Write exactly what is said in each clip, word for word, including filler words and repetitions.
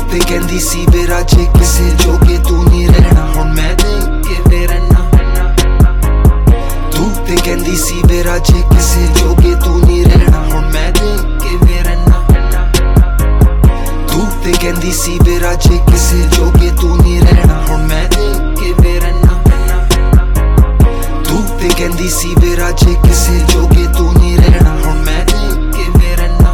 ते कहंदी सी वे राजे किसे जोगे तू नहीं रहना हुण मैं देख के वे रहना तू ते कहंदी सी वे राजे किसे जोगे तू नहीं रहना हुण मैं देख के वे रहना तू ते कहंदी सी वे राजे किसे जोगे तू नहीं रहना हुण मैं देख के वे रहना तू ते कहंदी सी वे राजे किसे जोगे तू नहीं रहना हुण मैं देख के वे रहना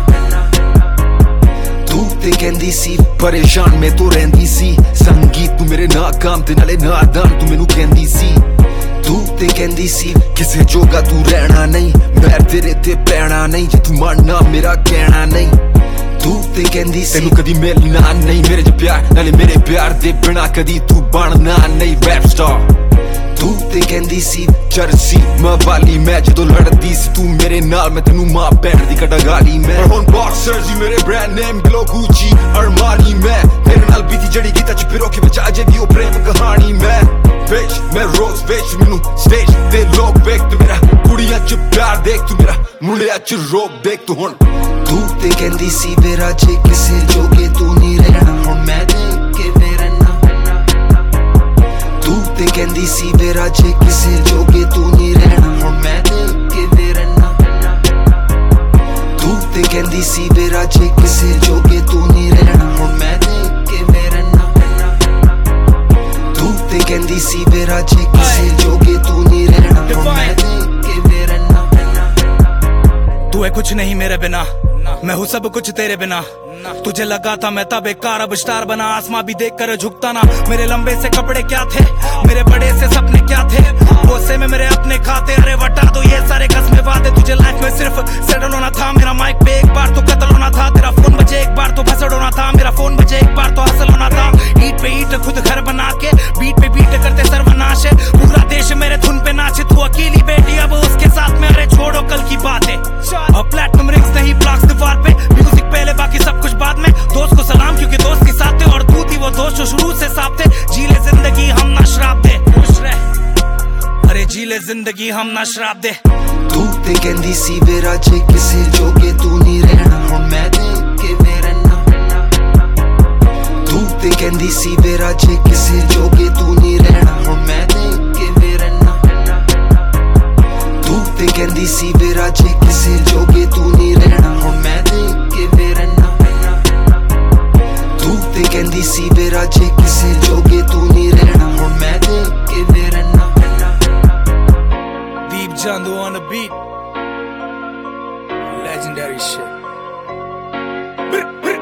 तू ते कहंदी सी परेशान मैं तो रहंदी सी संगीत तू मेरे नाकाम ते नाले नादान तू मैनू कहंदी सी तू ते कहंदी सी किसे जोगा तू रहना नहीं मैं तेरे ते पैना नहीं जे तू मानना मेरा कहना नहीं तू ते कहंदी सी तेनू कदी मिलना नहीं मेरे च प्यार नाले मेरे प्यार दे बिना कदी तू बनना नहीं रैप स्टार तू ते कहंदी सी जर्सी मवाली मैं जदों लड़दी सी तू मेरे नाल मैं तेनू मां भैन दी कड़ा गाली मैं हुण बॉक्सर्स ही मेरे brand name glow Gucci Armani मैं तेरे नाल बीती जड़ी गीता च पिरो के बचा जे दी ओ प्रेम कहानी मैं बेच मैं रोज बेच मैनू स्टेज ते लोग वेख तू मेरा कुड़ियां च प्यार देख तू मेरा मुंडियां च रोक देख तू हुण तू ते कहंदी सी वे राजे किसे जोगे तू नहीं रहना हुण मैं देख के वे रहना तू ते कहंदी सी वे राजे किसे जोगे तू नहीं रहना हुण मैं देख के वे रहना तू ते कहंदी सी वे राजे किसे जोगे तू नहीं रहना हुण मैं देख के वे रहना तू ते कहंदी सी वे राजे किसे जोगे तू नहीं रहना हुण मैं देख के वे रहना तू है कुछ नहीं मेरे बिना मैं हूँ सब कुछ तेरे बिना तुझे लगा था मैं तब एक कार अब स्टार बना आसमां भी देख कर झुकता ना मेरे लंबे से कपड़े क्या थे मेरे बड़े से सपने क्या थे बोसे में मेरे अपने खाते अरे बता दो ये सारे कसमें वादे तुझे लाइफ में सिर्फ सेटल होना था मेरा माइक पे एक बार तो कत्ल होना था तेरा फोन बजे एक बार तो भसड़ होना था मेरा फोन बजे एक बार तो हासिल होना था ईट पे ईट खुद घर बना के बीट पे बीट करते सर्वनाश है पूरा देश मेरे धुन पे नाचे तू अकेली बेटी अब उसके साथ में अरे छोड़ो कल की बात है अब प्लेटिनम रिंग्स नहीं ब्लॉक्स दीवार पे म्यूजिक पहले बाकी सब कुछ बाद में दोस्त को सलाम क्योंकि दोस्त के साथ थे और तू थी वो दोस्त जो शुरू से साथ थे जी ले जिंदगी हम ना शराब दे खुश रह अरे जी ले जिंदगी हम ना शराब दे तू ते कहंदी सी वे राजे किसे जोगे तू नहीं रहना हुण मैं देख के वे रहना तू ते कहंदी सी वे राजे किसे जोगे तू नहीं रहना हुण मैं देख के वे रहना तू ते कहंदी सी वे राजे किसे जोगे तू नहीं रहना हुण मैं देख के वे रहना तू ते कहंदी सी वे राजे किसे जोगे तू नहीं रहना हुण मैं देख के वे रहना Deep Jandu on the beat legendary shit